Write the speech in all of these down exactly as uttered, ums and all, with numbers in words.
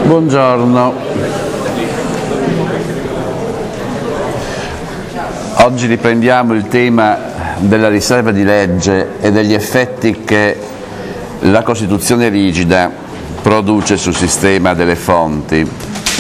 Buongiorno. Oggi riprendiamo il tema della riserva di legge e degli effetti che la Costituzione rigida produce sul sistema delle fonti.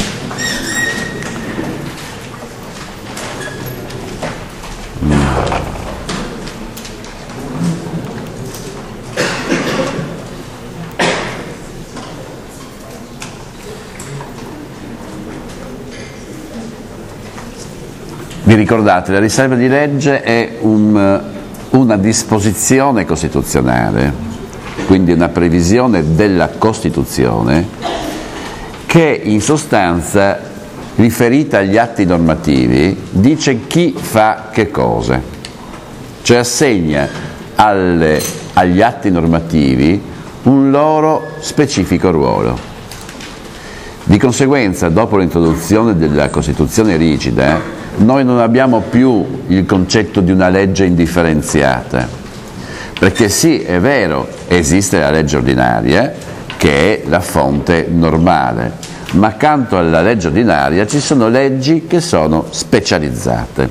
Vi ricordate, la riserva di legge è un, una disposizione costituzionale, quindi una previsione della Costituzione che in sostanza, riferita agli atti normativi, dice chi fa che cosa, cioè assegna alle, agli atti normativi un loro specifico ruolo. Di conseguenza, dopo l'introduzione della Costituzione rigida, noi non abbiamo più il concetto di una legge indifferenziata, perché sì, è vero, esiste la legge ordinaria, che è la fonte normale, ma accanto alla legge ordinaria ci sono leggi che sono specializzate.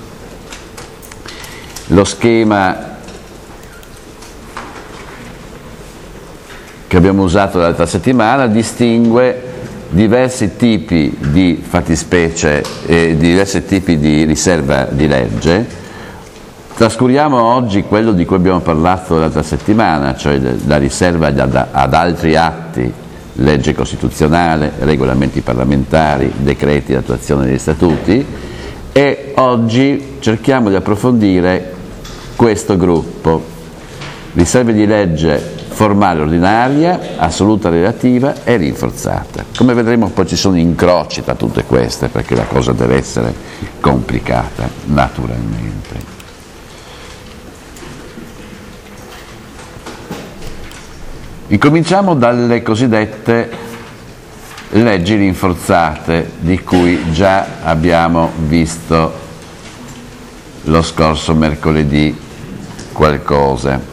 Lo schema che abbiamo usato l'altra settimana distingue diversi tipi di fattispecie e diversi tipi di riserva di legge. Trascuriamo oggi quello di cui abbiamo parlato l'altra settimana, cioè la riserva ad, ad altri atti, legge costituzionale, regolamenti parlamentari, decreti di attuazione degli statuti, e oggi cerchiamo di approfondire questo gruppo: riserve di legge formale ordinaria, assoluta relativa e rinforzata. Come vedremo poi ci sono incroci tra tutte queste, perché la cosa deve essere complicata, naturalmente. Incominciamo dalle cosiddette leggi rinforzate, di cui già abbiamo visto lo scorso mercoledì qualcosa.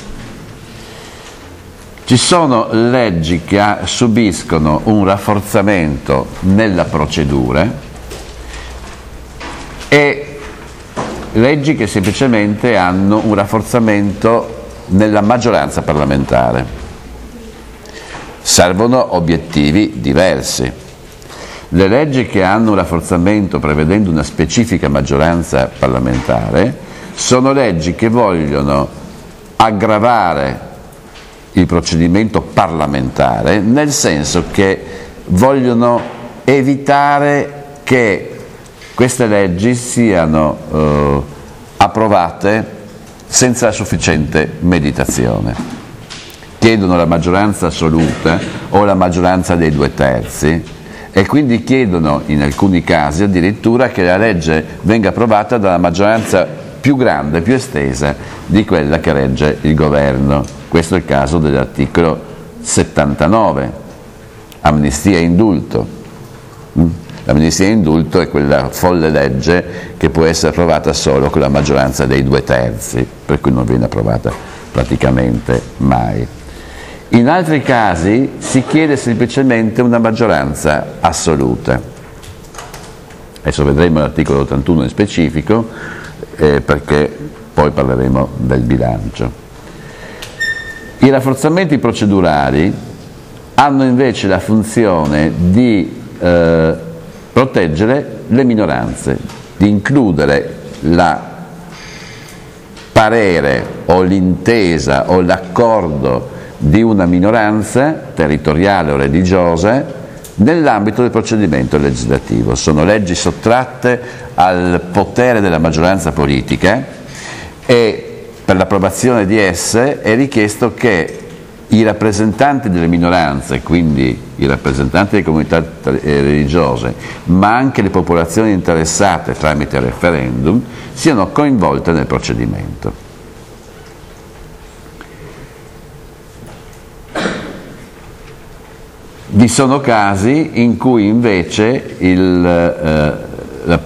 Ci sono leggi che subiscono un rafforzamento nella procedura e leggi che semplicemente hanno un rafforzamento nella maggioranza parlamentare. Servono obiettivi diversi. Le leggi che hanno un rafforzamento prevedendo una specifica maggioranza parlamentare sono leggi che vogliono aggravare il procedimento parlamentare, nel senso che vogliono evitare che queste leggi siano eh, approvate senza sufficiente meditazione. Chiedono la maggioranza assoluta o la maggioranza dei due terzi e quindi chiedono in alcuni casi addirittura che la legge venga approvata dalla maggioranza più grande, più estesa di quella che regge il governo. Questo è il caso dell'articolo settantanove, amnistia e indulto. L'amnistia e indulto è quella folle legge che può essere approvata solo con la maggioranza dei due terzi, per cui non viene approvata praticamente mai. In altri casi si chiede semplicemente una maggioranza assoluta. Adesso vedremo l'articolo ottantuno in specifico, eh, perché poi parleremo del bilancio. I rafforzamenti procedurali hanno invece la funzione di eh, proteggere le minoranze, di includere la parere o l'intesa o l'accordo di una minoranza territoriale o religiosa nell'ambito del procedimento legislativo. Sono leggi sottratte al potere della maggioranza politica e per l'approvazione di esse è richiesto che i rappresentanti delle minoranze, quindi i rappresentanti delle comunità religiose, ma anche le popolazioni interessate tramite referendum, siano coinvolte nel procedimento. Vi sono casi in cui invece il, eh, la,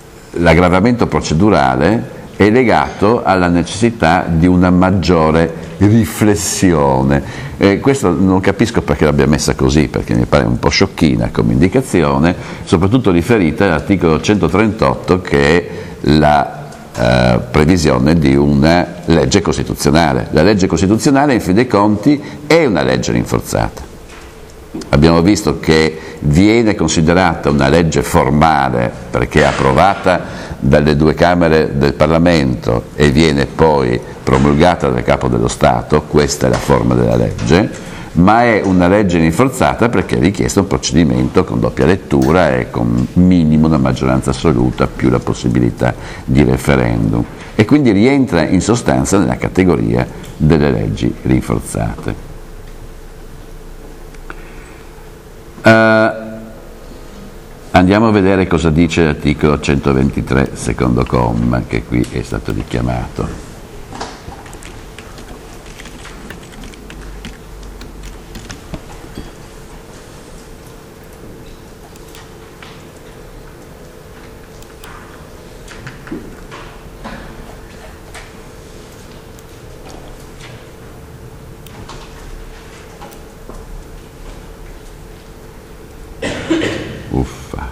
l'aggravamento procedurale è legato alla necessità di una maggiore riflessione. Eh, questo non capisco perché l'abbia messa così, perché mi pare un po' sciocchina come indicazione, soprattutto riferita all'articolo centotrentotto, che è la eh, previsione di una legge costituzionale. La legge costituzionale, in fin dei conti, è una legge rinforzata. Abbiamo visto che viene considerata una legge formale perché è approvata dalle due Camere del Parlamento e viene poi promulgata dal Capo dello Stato, questa è la forma della legge, ma è una legge rinforzata perché è richiesto un procedimento con doppia lettura e con minimo una maggioranza assoluta più la possibilità di referendum, e quindi rientra in sostanza nella categoria delle leggi rinforzate. Uh, andiamo a vedere cosa dice l'articolo centoventitré, secondo comma, che qui è stato richiamato. Uffa.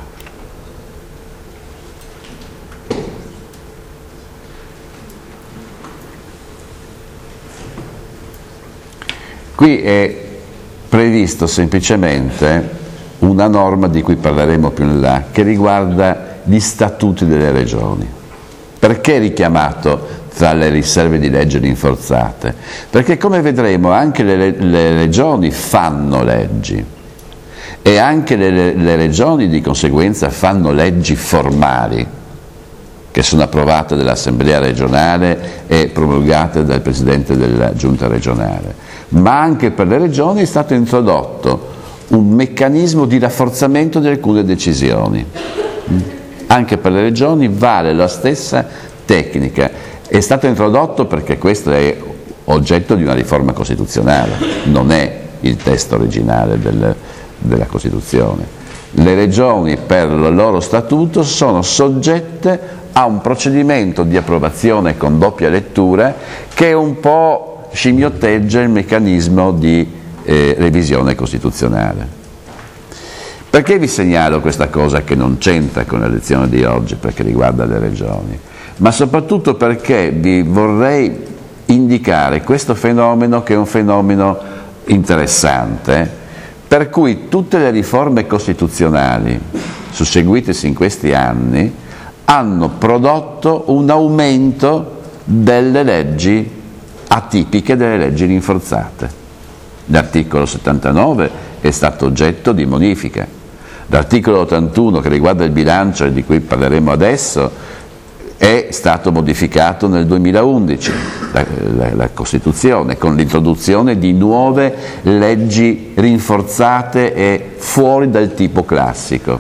Qui è previsto semplicemente una norma di cui parleremo più in là, che riguarda gli statuti delle regioni. Perché richiamato tra le riserve di legge rinforzate? Perché, come vedremo, anche le, le regioni fanno leggi. E anche le, le regioni di conseguenza fanno leggi formali che sono approvate dall'Assemblea regionale e promulgate dal Presidente della Giunta regionale, ma anche per le regioni è stato introdotto un meccanismo di rafforzamento di alcune decisioni. Anche per le regioni vale la stessa tecnica, è stato introdotto perché questo è oggetto di una riforma costituzionale, non è il testo originale del della Costituzione. Le regioni per il loro statuto sono soggette a un procedimento di approvazione con doppia lettura che un po' scimmiotteggia il meccanismo di eh, revisione costituzionale. Perché vi segnalo questa cosa che non c'entra con la lezione di oggi, perché riguarda le regioni, ma soprattutto perché vi vorrei indicare questo fenomeno, che è un fenomeno interessante, per cui tutte le riforme costituzionali susseguitesi in questi anni hanno prodotto un aumento delle leggi atipiche, delle leggi rinforzate. L'articolo settantanove è stato oggetto di modifica. L'articolo ottantuno, che riguarda il bilancio e di cui parleremo adesso, è stato modificato nel duemilaundici, la, la, la Costituzione, con l'introduzione di nuove leggi rinforzate e fuori dal tipo classico.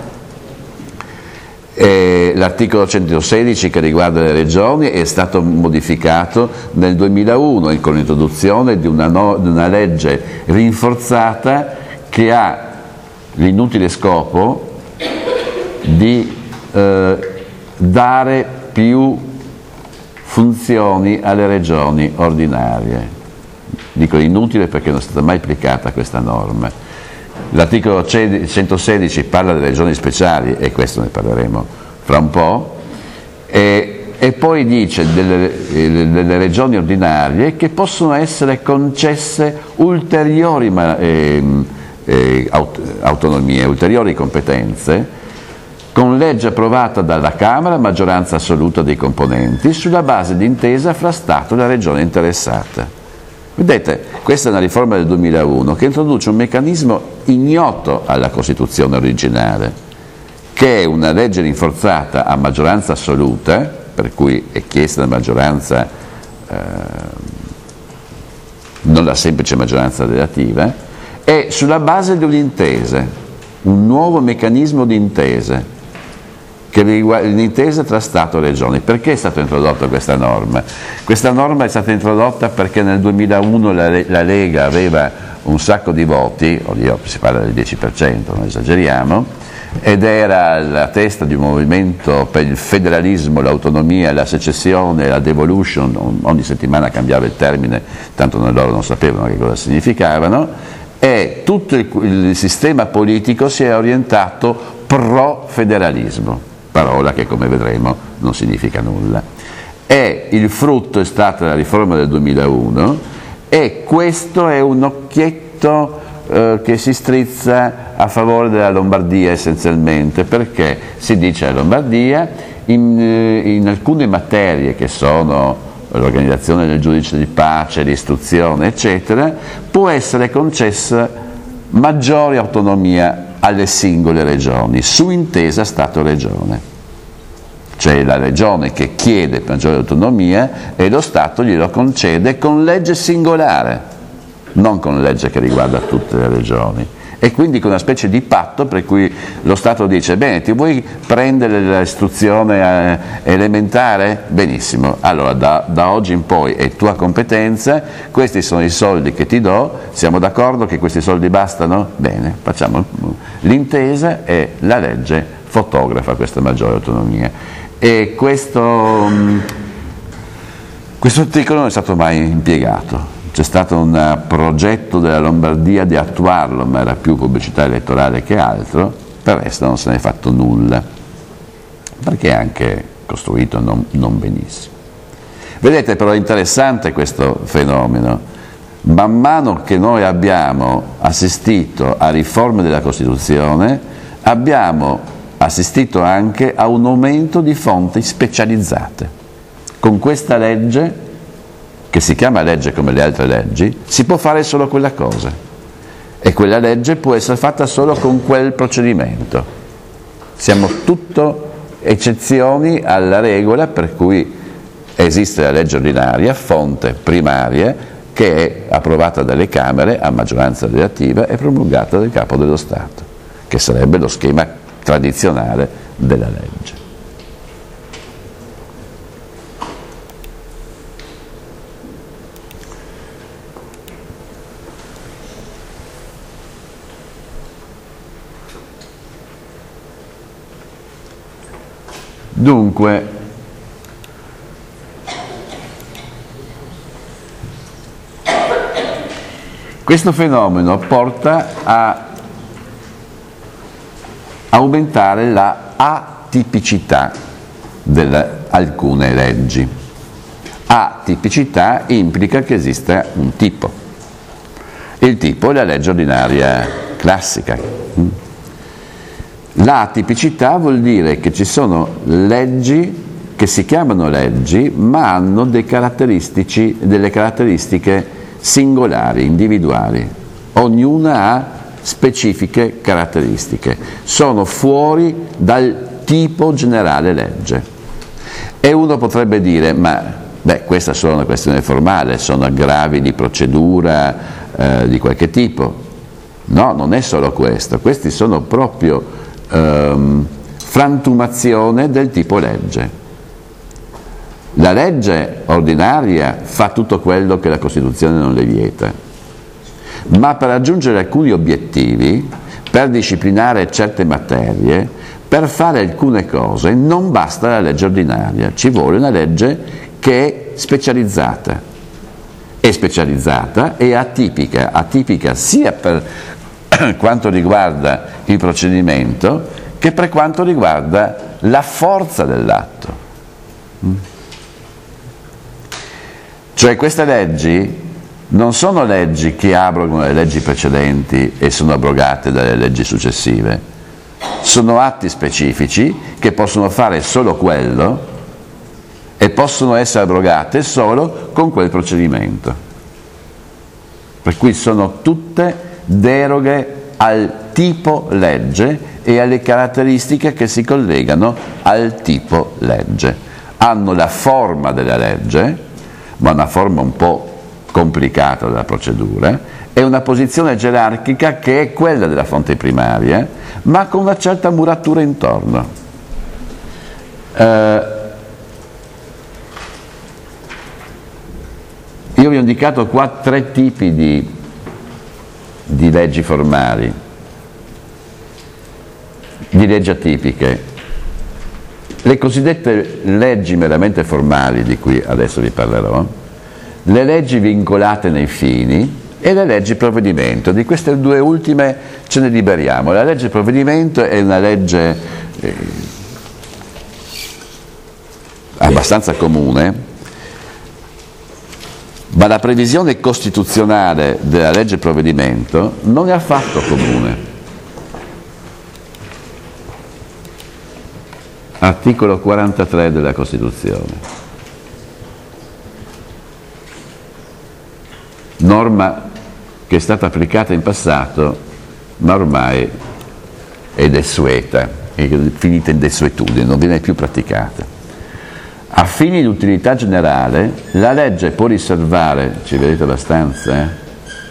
L'articolo centosedici, che riguarda le regioni, è stato modificato nel duemilauno con l'introduzione di una, no, di una legge rinforzata che ha l'inutile scopo di eh, dare più funzioni alle regioni ordinarie. Dico inutile perché non è stata mai applicata questa norma. L'articolo centosedici parla delle regioni speciali, e questo ne parleremo fra un po', e, e poi dice delle, delle regioni ordinarie che possono essere concesse ulteriori eh, eh, aut- autonomie, ulteriori competenze, con legge approvata dalla Camera a maggioranza assoluta dei componenti, sulla base di intesa fra Stato e la regione interessata. Vedete, questa è una riforma del duemilauno che introduce un meccanismo ignoto alla Costituzione originale, che è una legge rinforzata a maggioranza assoluta, per cui è chiesta la maggioranza, eh, non la semplice maggioranza relativa, e sulla base di un'intesa, un nuovo meccanismo di intese, che riguarda l'intesa tra Stato e Regioni. Perché è stata introdotta questa norma? Questa norma è stata introdotta perché nel duemilauno la, la Lega aveva un sacco di voti, oddio, si parla del dieci per cento, non esageriamo, ed era alla testa di un movimento per il federalismo, l'autonomia, la secessione, la devolution, ogni settimana cambiava il termine, tanto loro non sapevano che cosa significavano, e tutto il, il sistema politico si è orientato pro-federalismo, parola che come vedremo non significa nulla. E il frutto è stata la riforma del duemilauno, e questo è un occhietto eh, che si strizza a favore della Lombardia essenzialmente, perché si dice la Lombardia in, in alcune materie che sono l'organizzazione del giudice di pace, l'istruzione eccetera, può essere concessa maggiore autonomia alle singole regioni, su intesa Stato-Regione. Cioè la regione che chiede maggiore autonomia e lo Stato glielo concede con legge singolare, non con legge che riguarda tutte le regioni. E quindi con una specie di patto per cui lo Stato dice: bene, ti vuoi prendere l'istruzione eh, elementare? Benissimo, allora da, da oggi in poi è tua competenza, questi sono i soldi che ti do, siamo d'accordo che questi soldi bastano? Bene, facciamo l'intesa e la legge fotografa questa maggiore autonomia. E questo, questo articolo non è stato mai impiegato. C'è stato un progetto della Lombardia di attuarlo, ma era più pubblicità elettorale che altro, per il resto non se ne è fatto nulla, perché è anche costruito non, non benissimo. Vedete, però è interessante questo fenomeno. Man mano che noi abbiamo assistito a riforme della Costituzione, abbiamo assistito anche a un aumento di fonti specializzate. Con questa legge, che si chiama legge come le altre leggi, si può fare solo quella cosa, e quella legge può essere fatta solo con quel procedimento. Siamo tutto eccezioni alla regola per cui esiste la legge ordinaria, fonte primaria, che è approvata dalle Camere a maggioranza relativa e promulgata dal Capo dello Stato, che sarebbe lo schema tradizionale della legge. Dunque, questo fenomeno porta a aumentare la atipicità di alcune leggi. Atipicità implica che esista un tipo. Il tipo è la legge ordinaria classica. L'atipicità vuol dire che ci sono leggi che si chiamano leggi, ma hanno dei caratteristici, delle caratteristiche singolari, individuali. Ognuna ha specifiche caratteristiche, sono fuori dal tipo generale legge. E uno potrebbe dire: ma beh, questa è solo una questione formale, sono aggravi di procedura eh, di qualche tipo. No, non è solo questo, questi sono proprio ehm, frantumazione del tipo legge. La legge ordinaria fa tutto quello che la Costituzione non le vieta, ma per raggiungere alcuni obiettivi, per disciplinare certe materie, per fare alcune cose, non basta la legge ordinaria, ci vuole una legge che è specializzata. È specializzata e atipica, atipica sia per quanto riguarda il procedimento che per quanto riguarda la forza dell'atto. Cioè queste leggi non sono leggi che abrogano le leggi precedenti e sono abrogate dalle leggi successive, sono atti specifici che possono fare solo quello e possono essere abrogate solo con quel procedimento. Per cui sono tutte deroghe al tipo legge e alle caratteristiche che si collegano al tipo legge. Hanno la forma della legge, ma una forma un po' complicata della procedura, è una posizione gerarchica che è quella della fonte primaria, ma con una certa muratura intorno. Eh, io vi ho indicato qua tre tipi di, di leggi formali. di leggi atipiche. Le cosiddette leggi meramente formali, di cui adesso vi parlerò, le leggi vincolate nei fini e le leggi provvedimento. Di queste due ultime ce ne liberiamo. La legge provvedimento è una legge eh, abbastanza comune, ma la previsione costituzionale della legge provvedimento non è affatto comune. Articolo quarantatré della Costituzione. Norma che è stata applicata in passato, ma ormai è desueta, è finita in desuetudine, non viene più praticata. A fini di utilità generale, la legge può riservare, ci vedete abbastanza, eh?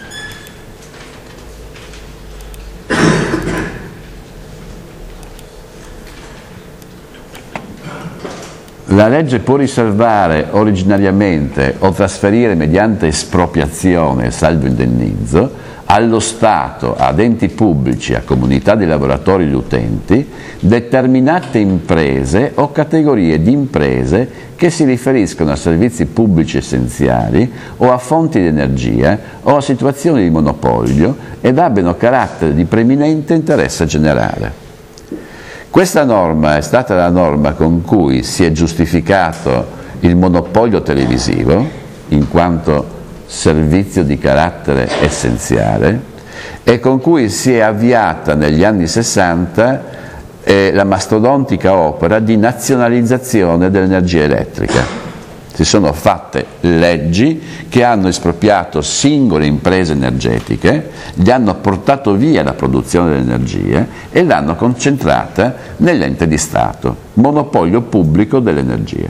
La legge può riservare originariamente o trasferire mediante espropriazione, salvo indennizzo, allo Stato, ad enti pubblici, a comunità di lavoratori e di utenti, determinate imprese o categorie di imprese che si riferiscono a servizi pubblici essenziali o a fonti di energia o a situazioni di monopolio ed abbiano carattere di preminente interesse generale. Questa norma è stata la norma con cui si è giustificato il monopolio televisivo, in quanto servizio di carattere essenziale, e con cui si è avviata negli anni sessanta eh, la mastodontica opera di nazionalizzazione dell'energia elettrica. Si sono fatte leggi che hanno espropriato singole imprese energetiche, gli hanno portato via la produzione dell'energia e l'hanno concentrata nell'ente di Stato, monopolio pubblico dell'energia.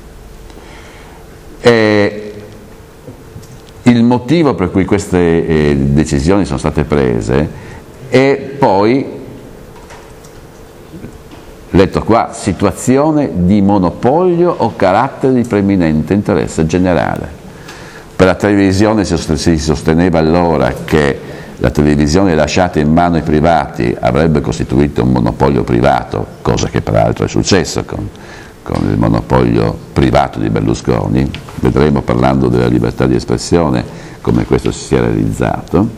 E il motivo per cui queste eh, decisioni sono state prese è poi, letto qua, situazione di monopolio o carattere di preminente interesse generale. Per la televisione si sosteneva allora che la televisione lasciata in mano ai privati avrebbe costituito un monopolio privato, cosa che peraltro è successo con, con il monopolio privato di Berlusconi. Vedremo, parlando della libertà di espressione, come questo si sia realizzato.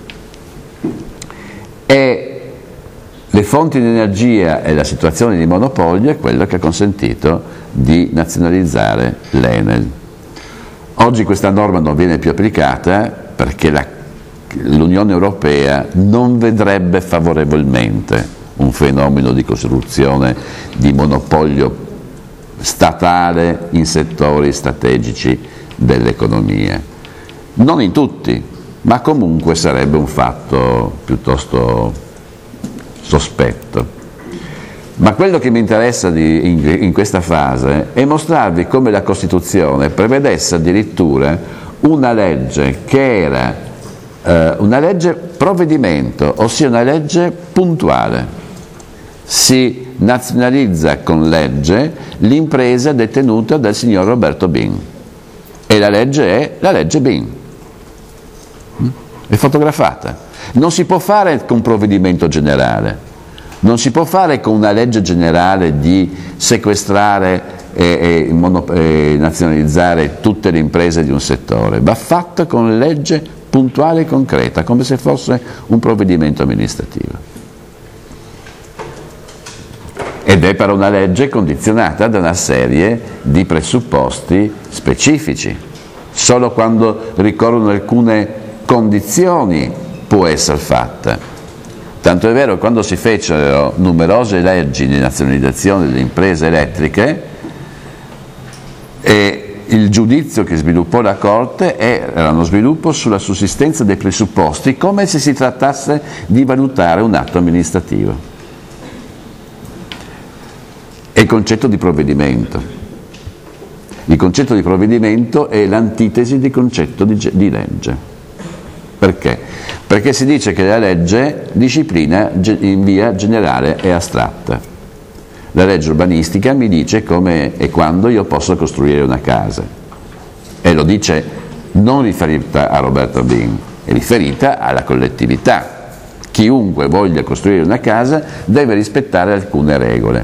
E le fonti di energia e la situazione di monopolio è quello che ha consentito di nazionalizzare l'Enel. Oggi questa norma non viene più applicata perché la, l'Unione Europea non vedrebbe favorevolmente un fenomeno di costruzione di monopolio statale in settori strategici dell'economia. Non in tutti, ma comunque sarebbe un fatto piuttosto sospetto. Ma quello che mi interessa di, in, in questa fase è mostrarvi come la Costituzione prevedesse addirittura una legge che era eh, una legge provvedimento, ossia una legge puntuale. Si nazionalizza con legge l'impresa detenuta dal signor Roberto Bin e la legge è la legge Bin, è fotografata. Non si può fare con provvedimento generale, non si può fare con una legge generale di sequestrare e, e, mono, e nazionalizzare tutte le imprese di un settore, va fatta con legge puntuale e concreta, come se fosse un provvedimento amministrativo. Ed è però una legge condizionata da una serie di presupposti specifici. Solo quando ricorrono alcune condizioni può essere fatta. Tanto è vero che quando si fecero numerose leggi di nazionalizzazione delle imprese elettriche, e il giudizio che sviluppò la Corte era uno sviluppo sulla sussistenza dei presupposti, come se si trattasse di valutare un atto amministrativo. È il concetto di provvedimento. Il concetto di provvedimento è l'antitesi di concetto di, di legge. Perché? Perché si dice che la legge disciplina in via generale e astratta. La legge urbanistica mi dice come e quando io posso costruire una casa. E lo dice non riferita a Roberto Bin, è riferita alla collettività. chiunque voglia costruire una casa deve rispettare alcune regole.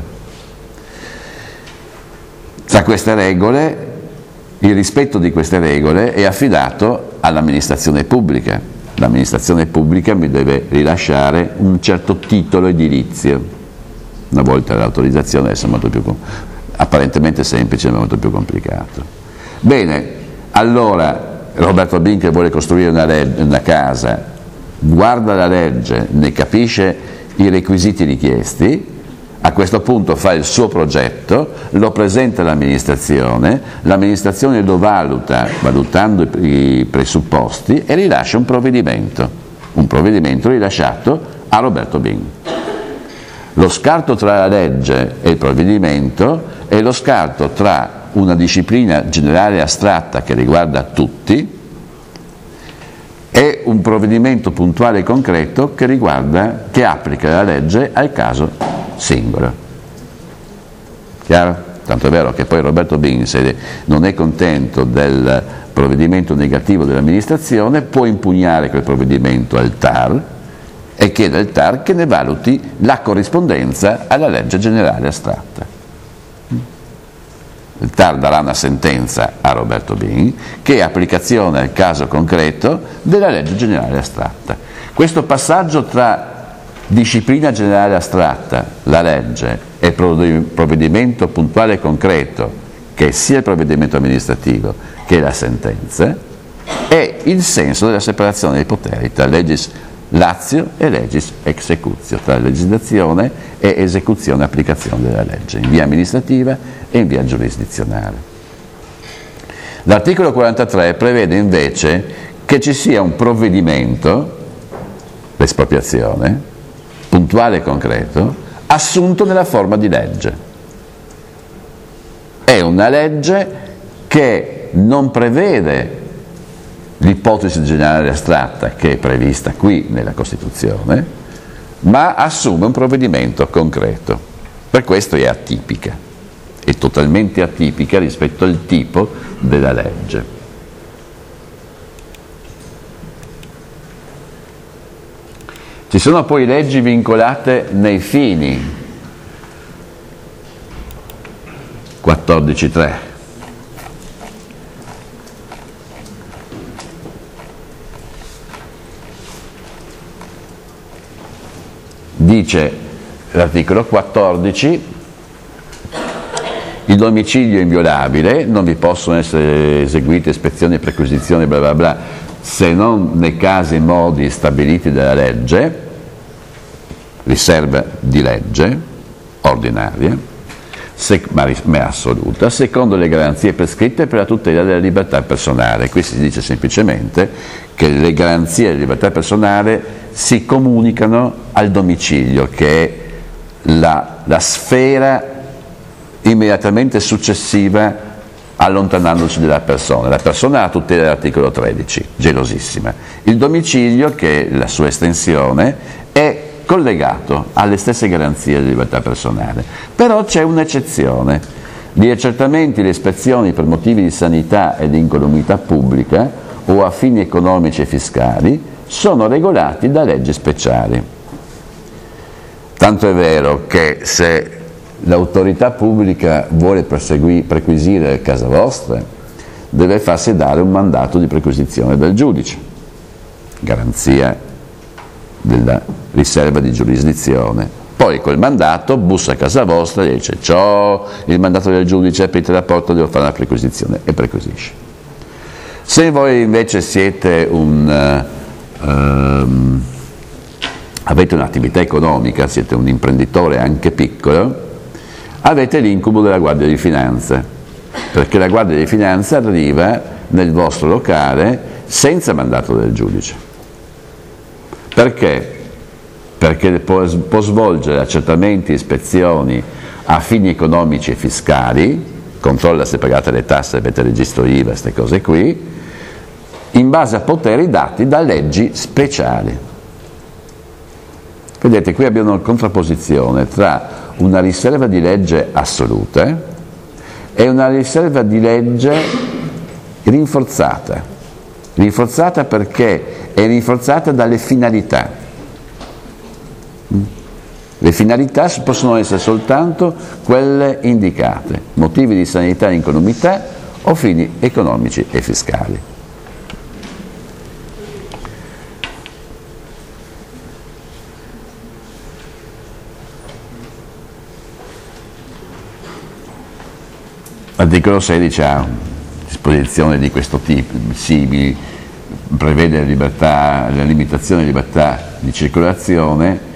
Tra queste regole, il rispetto di queste regole è affidato all'amministrazione pubblica. L'amministrazione pubblica mi deve rilasciare un certo titolo edilizio. Una volta l'autorizzazione adesso è molto più apparentemente semplice, ma molto più complicato. Bene, allora Roberto Bin, che vuole costruire una, una casa, guarda la legge, ne capisce i requisiti richiesti, a questo punto fa il suo progetto, lo presenta all'amministrazione, l'amministrazione lo valuta, valutando i presupposti, e rilascia un provvedimento, un provvedimento rilasciato a Roberto Bin. Lo scarto tra la legge e il provvedimento è lo scarto tra una disciplina generale astratta che riguarda tutti e un provvedimento puntuale e concreto che riguarda, che applica la legge al caso singolo. Chiaro? Tanto è vero che poi Roberto Bin, se non è contento del provvedimento negativo dell'amministrazione, può impugnare quel provvedimento al T A R e chiede al T A R che ne valuti la corrispondenza alla legge generale astratta. Il T A R darà una sentenza a Roberto Bin che è applicazione al caso concreto della legge generale astratta. Questo passaggio tra disciplina generale astratta, la legge, e provvedimento puntuale e concreto, che è sia il provvedimento amministrativo che la sentenza, è il senso della separazione dei poteri tra legis latio e legis executio, tra legislazione e esecuzione e applicazione della legge, in via amministrativa e in via giurisdizionale. L'articolo quarantatré prevede invece che ci sia un provvedimento, l'espropriazione, puntuale e concreto, assunto nella forma di legge. È una legge che non prevede l'ipotesi generale astratta che è prevista qui nella Costituzione, ma assume un provvedimento concreto. Per questo è atipica, è totalmente atipica rispetto al tipo della legge. Ci sono poi leggi vincolate nei fini, quattordici punto tre. Dice l'articolo quattordici: il domicilio è inviolabile, non vi possono essere eseguite ispezioni e perquisizioni bla bla bla se non nei casi e modi stabiliti dalla legge, riserva di legge ordinaria, se, ma, ma assoluta, secondo le garanzie prescritte per la tutela della libertà personale. Qui si dice semplicemente che le garanzie della libertà personale si comunicano al domicilio, che è la, la sfera immediatamente successiva allontanandoci dalla persona. La persona ha la tutela dell'articolo tredici, gelosissima. Il domicilio, che è la sua estensione, è collegato alle stesse garanzie di libertà personale. Però c'è un'eccezione: gli accertamenti e le ispezioni per motivi di sanità e di incolumità pubblica o a fini economici e fiscali sono regolati da leggi speciali. Tanto è vero che se l'autorità pubblica vuole perquisire casa vostra, deve farsi dare un mandato di perquisizione dal giudice, garanzia della riserva di giurisdizione. Poi quel mandato bussa a casa vostra e dice: c'ho il mandato del giudice, aprite la porta, devo fare una perquisizione, e perquisisce. Se voi invece siete un uh, um, avete un'attività economica, siete un imprenditore anche piccolo, avete l'incubo della Guardia di Finanza, perché la Guardia di Finanza arriva nel vostro locale senza mandato del giudice. Perché? Perché può, può svolgere accertamenti e ispezioni a fini economici e fiscali, controlla se pagate le tasse, avete registro I V A, queste cose qui, in base a poteri dati da leggi speciali. Vedete, qui abbiamo una contrapposizione tra una riserva di legge assoluta e una riserva di legge rinforzata. Rinforzata perché è rinforzata dalle finalità. Le finalità possono essere soltanto quelle indicate, motivi di sanità e incolumità o fini economici e fiscali. L'articolo sedici ha disposizioni di questo tipo, simili, prevede la, libertà, la limitazione di libertà di circolazione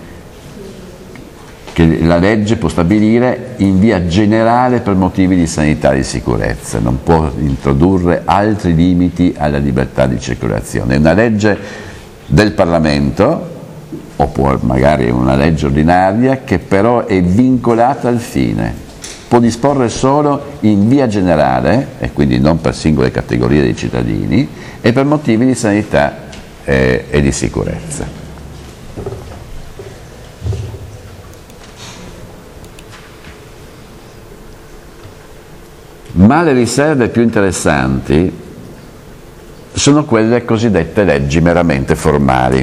che la legge può stabilire in via generale per motivi di sanità e di sicurezza, non può introdurre altri limiti alla libertà di circolazione. È una legge del Parlamento, oppure magari una legge ordinaria, che però è vincolata al fine. Può disporre solo in via generale, e quindi non per singole categorie dei cittadini, e per motivi di sanità eh, e di sicurezza. Ma le riserve più interessanti sono quelle cosiddette leggi meramente formali.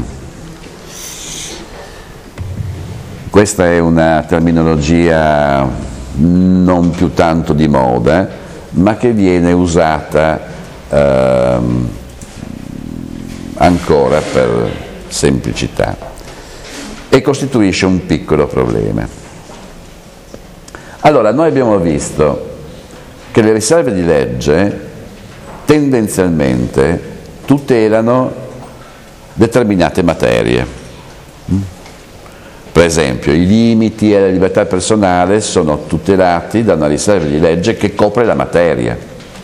Questa è una terminologia non più tanto di moda, ma che viene usata ehm, ancora per semplicità e costituisce un piccolo problema. Allora, noi abbiamo visto che le riserve di legge tendenzialmente tutelano determinate materie. Per esempio, i limiti alla libertà personale sono tutelati da una riserva di legge che copre la materia.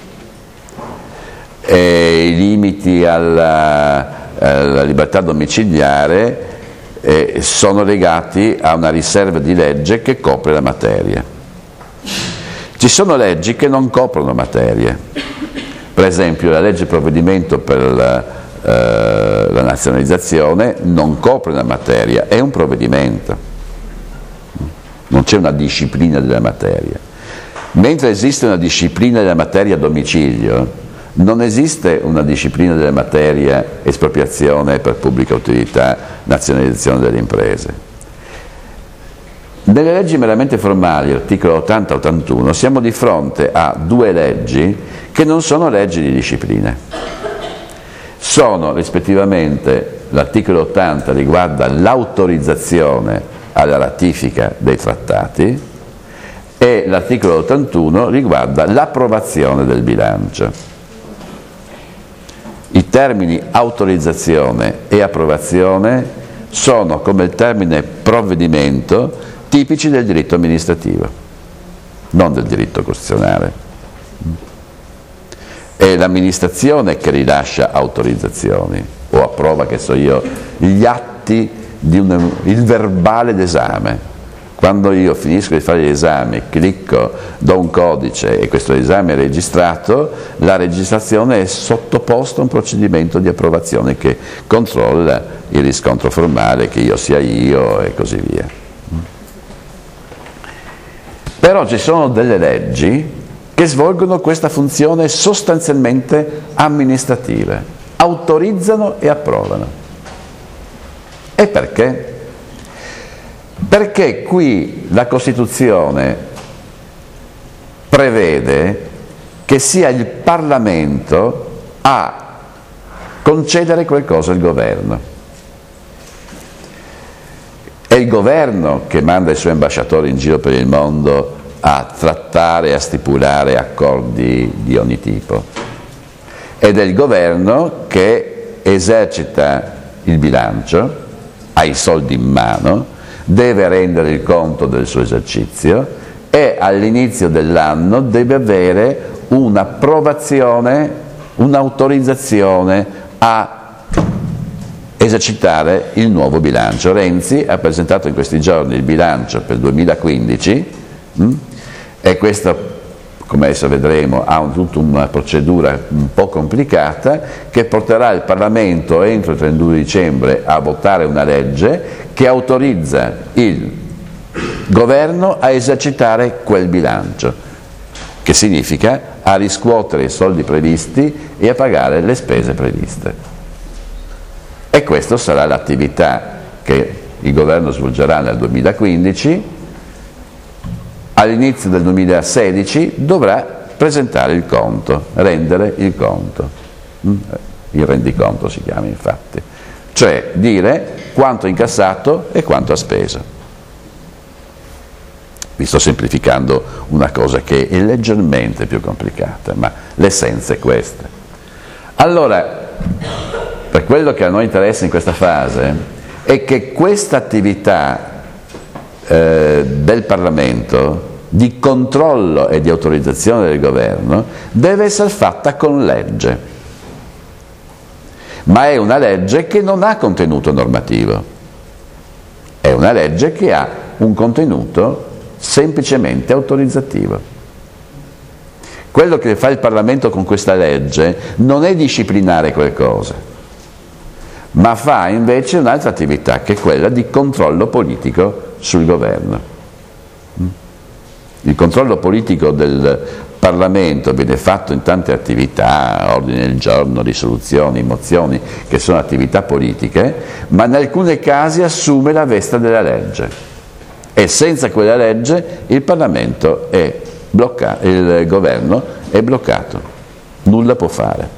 E i limiti alla, alla libertà domiciliare eh, sono legati a una riserva di legge che copre la materia. Ci sono leggi che non coprono materie, per esempio la legge provvedimento per la, eh, la nazionalizzazione non copre una materia, è un provvedimento, non c'è una disciplina della materia. Mentre esiste una disciplina della materia domicilio, non esiste una disciplina della materia espropriazione per pubblica utilità, nazionalizzazione delle imprese. Nelle leggi meramente formali, articolo ottanta ottantuno, siamo di fronte a due leggi che non sono leggi di disciplina. Sono rispettivamente, l'articolo ottanta riguarda l'autorizzazione alla ratifica dei trattati e l'articolo ottantuno riguarda l'approvazione del bilancio. I termini autorizzazione e approvazione sono, come il termine provvedimento, tipici del diritto amministrativo, non del diritto costituzionale. È l'amministrazione che rilascia autorizzazioni o approva, che so io, gli atti di un, il verbale d'esame. Quando io finisco di fare gli esami, clicco, do un codice e questo esame è registrato, la registrazione è sottoposta a un procedimento di approvazione che controlla il riscontro formale, che io sia io e così via. Però ci sono delle leggi che svolgono questa funzione sostanzialmente amministrativa, autorizzano e approvano. E perché? Perché qui la Costituzione prevede che sia il Parlamento a concedere qualcosa al governo. È il governo che manda i suoi ambasciatori in giro per il mondo a trattare e a stipulare accordi di ogni tipo. Ed è il governo che esercita il bilancio, ha i soldi in mano, deve rendere il conto del suo esercizio e all'inizio dell'anno deve avere un'approvazione, un'autorizzazione a esercitare il nuovo bilancio. Renzi ha presentato in questi giorni il bilancio per il duemilaquindici mh? e questo, come adesso vedremo, ha un, tutta una procedura un po' complicata che porterà il Parlamento entro il trentuno dicembre a votare una legge che autorizza il governo a esercitare quel bilancio, che significa a riscuotere i soldi previsti e a pagare le spese previste. E questa sarà l'attività che il governo svolgerà nel duemilaquindici, all'inizio del duemilasedici dovrà presentare il conto, rendere il conto, il rendiconto si chiama infatti, cioè dire quanto ha incassato e quanto ha speso. Vi sto semplificando una cosa che è leggermente più complicata, ma l'essenza è questa. Allora, per quello che a noi interessa in questa fase è che questa attività eh, del Parlamento di controllo e di autorizzazione del governo deve essere fatta con legge, ma è una legge che non ha contenuto normativo, è una legge che ha un contenuto semplicemente autorizzativo. Quello che fa il Parlamento con questa legge non è disciplinare qualcosa, ma fa invece un'altra attività, che è quella di controllo politico sul governo. Il controllo politico del Parlamento viene fatto in tante attività, ordini del giorno, risoluzioni, mozioni, che sono attività politiche, ma in alcuni casi assume la veste della legge. E senza quella legge il Parlamento è bloccato, il governo è bloccato, nulla può fare.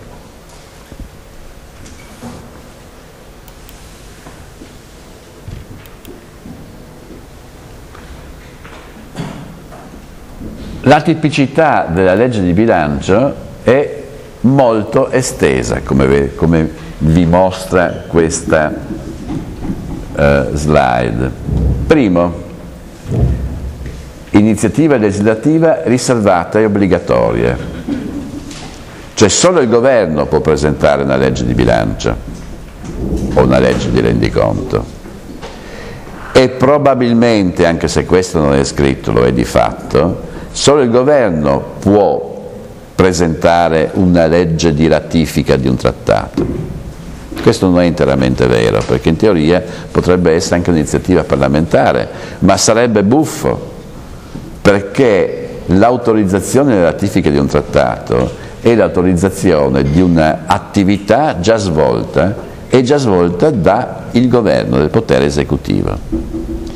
La tipicità della legge di bilancio è molto estesa, come, come vi mostra questa uh, slide. Primo, iniziativa legislativa riservata e obbligatoria, cioè solo il governo può presentare una legge di bilancio o una legge di rendiconto, e probabilmente, anche se questo non è scritto, lo è di fatto, solo il governo può presentare una legge di ratifica di un trattato. Questo non è interamente vero, perché in teoria potrebbe essere anche un'iniziativa parlamentare, ma sarebbe buffo, perché l'autorizzazione della ratifica di un trattato è l'autorizzazione di un'attività già svolta, e già svolta dal governo, del potere esecutivo.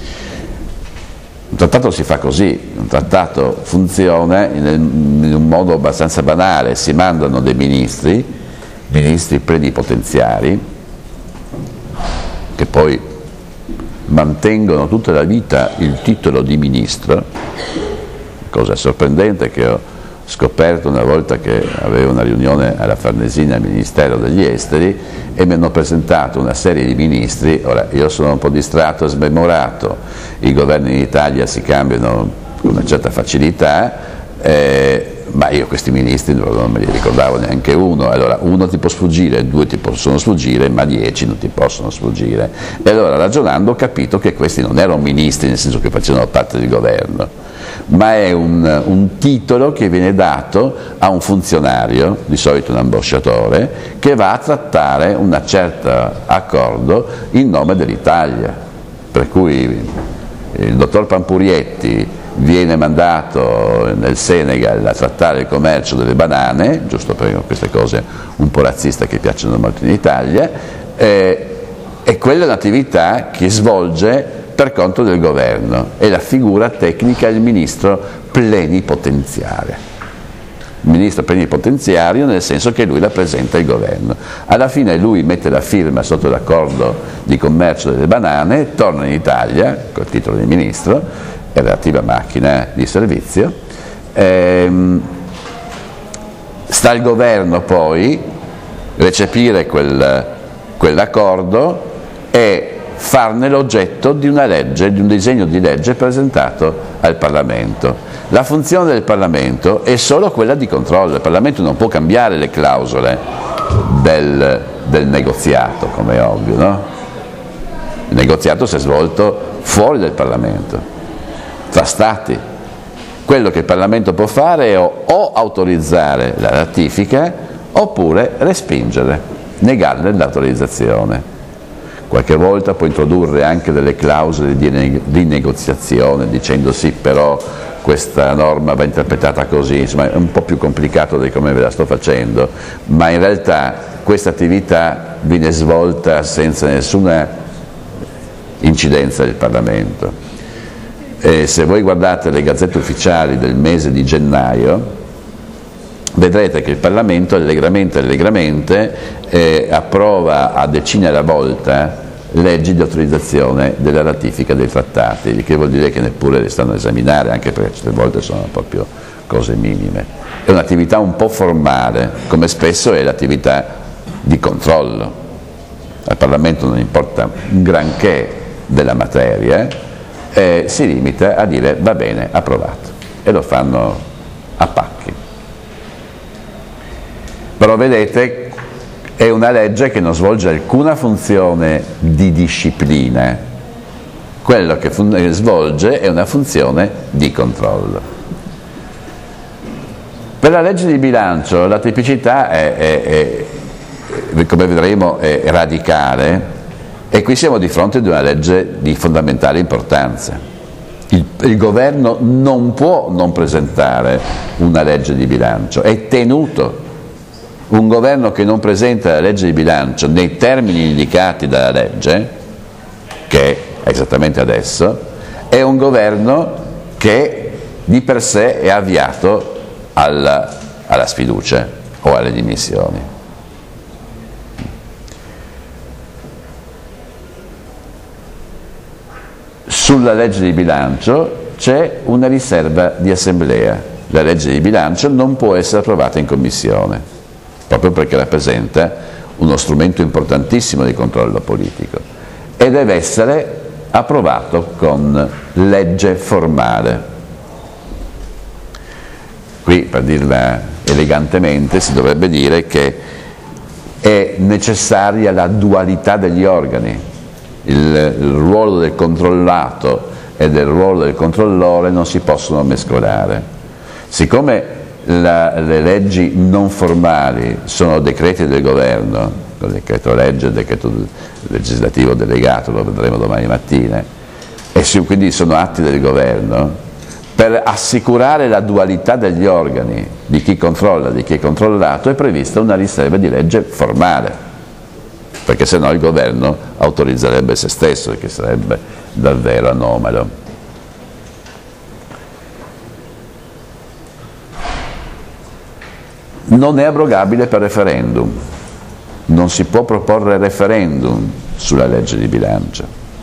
Un trattato si fa così, un trattato funziona in, in un modo abbastanza banale: si mandano dei ministri, ministri plenipotenziari, che poi mantengono tutta la vita il titolo di ministro, cosa sorprendente che ho scoperto una volta che avevo una riunione alla Farnesina al Ministero degli Esteri e mi hanno presentato una serie di ministri. Ora, io sono un po' distratto e smemorato, i governi in Italia si cambiano con una certa facilità, eh, ma io questi ministri non me li ricordavo neanche uno. Allora, uno ti può sfuggire, due ti possono sfuggire, ma dieci non ti possono sfuggire. E allora, ragionando, ho capito che questi non erano ministri nel senso che facevano parte del governo, ma è un, un titolo che viene dato a un funzionario, di solito un ambasciatore, che va a trattare un certo accordo in nome dell'Italia. Per cui il dottor Pampurietti viene mandato nel Senegal a trattare il commercio delle banane, giusto per queste cose un po' razziste che piacciono molto in Italia, eh, e quella è un'attività che svolge per conto del governo, e la figura tecnica è il ministro plenipotenziario. Il ministro plenipotenziario nel senso che lui rappresenta il governo. Alla fine lui mette la firma sotto l'accordo di commercio delle banane, torna in Italia col titolo di ministro e relativa macchina di servizio, ehm, sta al governo poi recepire quel, quell'accordo e farne l'oggetto di una legge, di un disegno di legge presentato al Parlamento. La funzione del Parlamento è solo quella di controllo. Il Parlamento non può cambiare le clausole del, del negoziato, come è ovvio, no? Il negoziato si è svolto fuori del Parlamento, tra Stati. Quello che il Parlamento può fare è o, o autorizzare la ratifica oppure respingere, negarne l'autorizzazione. Qualche volta può introdurre anche delle clausole di, di negoziazione, dicendo sì, però questa norma va interpretata così. Insomma, è un po' più complicato di come ve la sto facendo, ma in realtà questa attività viene svolta senza nessuna incidenza del Parlamento. E se voi guardate le gazzette ufficiali del mese di gennaio, vedrete che il Parlamento allegramente allegramente eh, approva a decine alla volta leggi di autorizzazione della ratifica dei trattati, il che vuol dire che neppure le stanno a esaminare, anche perché certe volte sono proprio cose minime. È un'attività un po' formale, come spesso è l'attività di controllo. Al Parlamento non importa un granché della materia, eh, si limita a dire va bene, approvato, e lo fanno a pacchi. Però vedete, è una legge che non svolge alcuna funzione di disciplina, quello che svolge è una funzione di controllo. Per la legge di bilancio la tipicità è, è, è, come vedremo, è radicale, e qui siamo di fronte ad una legge di fondamentale importanza. Il, il governo non può non presentare una legge di bilancio, è tenuto. Un governo che non presenta la legge di bilancio nei termini indicati dalla legge, che è esattamente adesso, è un governo che di per sé è avviato alla, alla sfiducia o alle dimissioni. Sulla legge di bilancio c'è una riserva di assemblea. La legge di bilancio non può essere approvata in commissione, proprio perché rappresenta uno strumento importantissimo di controllo politico, e deve essere approvato con legge formale. Qui, per dirla elegantemente, si dovrebbe dire che è necessaria la dualità degli organi. Il, il ruolo del controllato e del ruolo del controllore non si possono mescolare. Siccome La, le leggi non formali sono decreti del governo, il decreto legge, il decreto legislativo delegato, lo vedremo domani mattina, e quindi sono atti del governo, per assicurare la dualità degli organi, di chi controlla, di chi è controllato, è prevista una riserva di legge formale, perché sennò il governo autorizzerebbe se stesso, che sarebbe davvero anomalo. Non è abrogabile per referendum, non si può proporre referendum sulla legge di bilancio,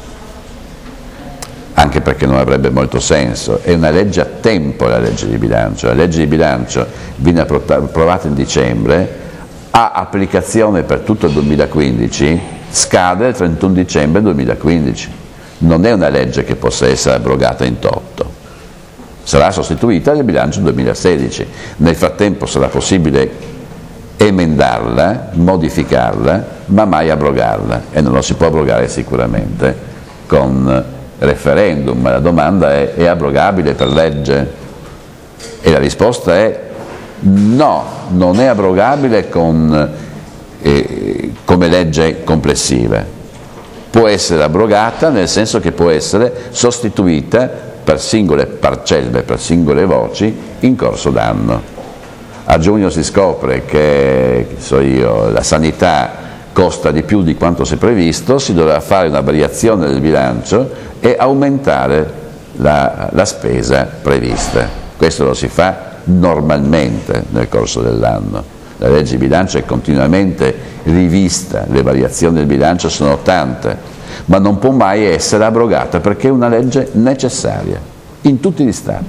anche perché non avrebbe molto senso. È una legge a tempo la legge di bilancio, la legge di bilancio viene approvata in dicembre, ha applicazione per tutto il duemilaquindici, scade il trentuno dicembre duemilaquindici, non è una legge che possa essere abrogata in toto. Sarà sostituita nel bilancio duemilasedici. Nel frattempo sarà possibile emendarla, modificarla, ma mai abrogarla, e non lo si può abrogare sicuramente con referendum. Ma la domanda è: è abrogabile per legge? E la risposta è no, non è abrogabile con, eh, come legge complessiva. Può essere abrogata nel senso che può essere sostituita per singole parcelle, per singole voci, in corso d'anno. A giugno si scopre che, che so io, la sanità costa di più di quanto si è previsto, si dovrà fare una variazione del bilancio e aumentare la, la spesa prevista. Questo lo si fa normalmente nel corso dell'anno. La legge di bilancio è continuamente rivista, le variazioni del bilancio sono tante, ma non può mai essere abrogata perché è una legge necessaria in tutti gli Stati.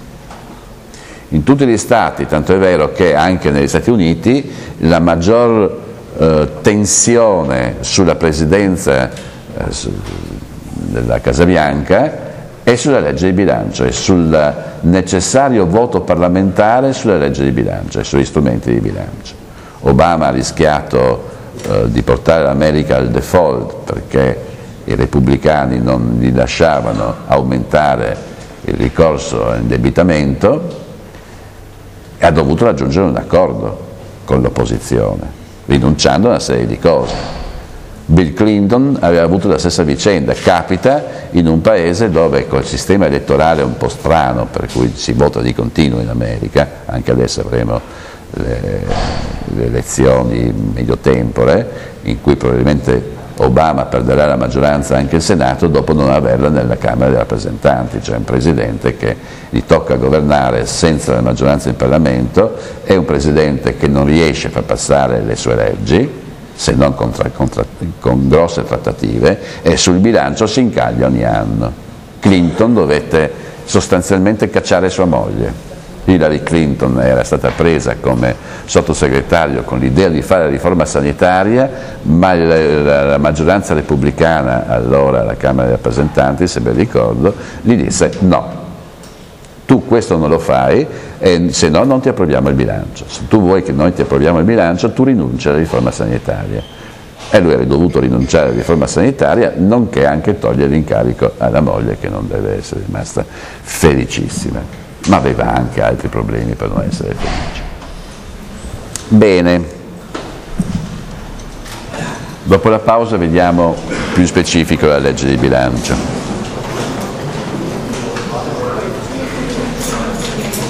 In tutti gli Stati, tanto è vero che anche negli Stati Uniti la maggior eh, tensione sulla presidenza eh, su, della Casa Bianca è sulla legge di bilancio, è sul necessario voto parlamentare sulla legge di bilancio e sugli strumenti di bilancio. Obama ha rischiato eh, di portare l'America al default perché i repubblicani non gli lasciavano aumentare il ricorso all'indebitamento e ha dovuto raggiungere un accordo con l'opposizione, rinunciando a una serie di cose. Bill Clinton aveva avuto la stessa vicenda, capita in un paese dove col sistema elettorale un po' strano, per cui si vota di continuo in America, anche adesso avremo le, le elezioni medio tempore, in cui probabilmente Obama perderà la maggioranza anche il Senato dopo non averla nella Camera dei rappresentanti, cioè un presidente che gli tocca governare senza la maggioranza in Parlamento, è un presidente che non riesce a far passare le sue leggi, se non con, tra, con, tra, con grosse trattative, e sul bilancio si incaglia ogni anno. Clinton dovette sostanzialmente cacciare sua moglie. Hillary Clinton era stata presa come sottosegretario con l'idea di fare la riforma sanitaria, ma la, la, la maggioranza repubblicana, allora alla Camera dei rappresentanti, se ben ricordo, gli disse no, tu questo non lo fai, e se no non ti approviamo il bilancio. Se tu vuoi che noi ti approviamo il bilancio, tu rinunci alla riforma sanitaria. E lui aveva dovuto rinunciare alla riforma sanitaria, nonché anche togliere l'incarico alla moglie, che non deve essere rimasta felicissima. Ma aveva anche altri problemi per non essere felice. Bene, dopo la pausa vediamo più specifico la legge di bilancio.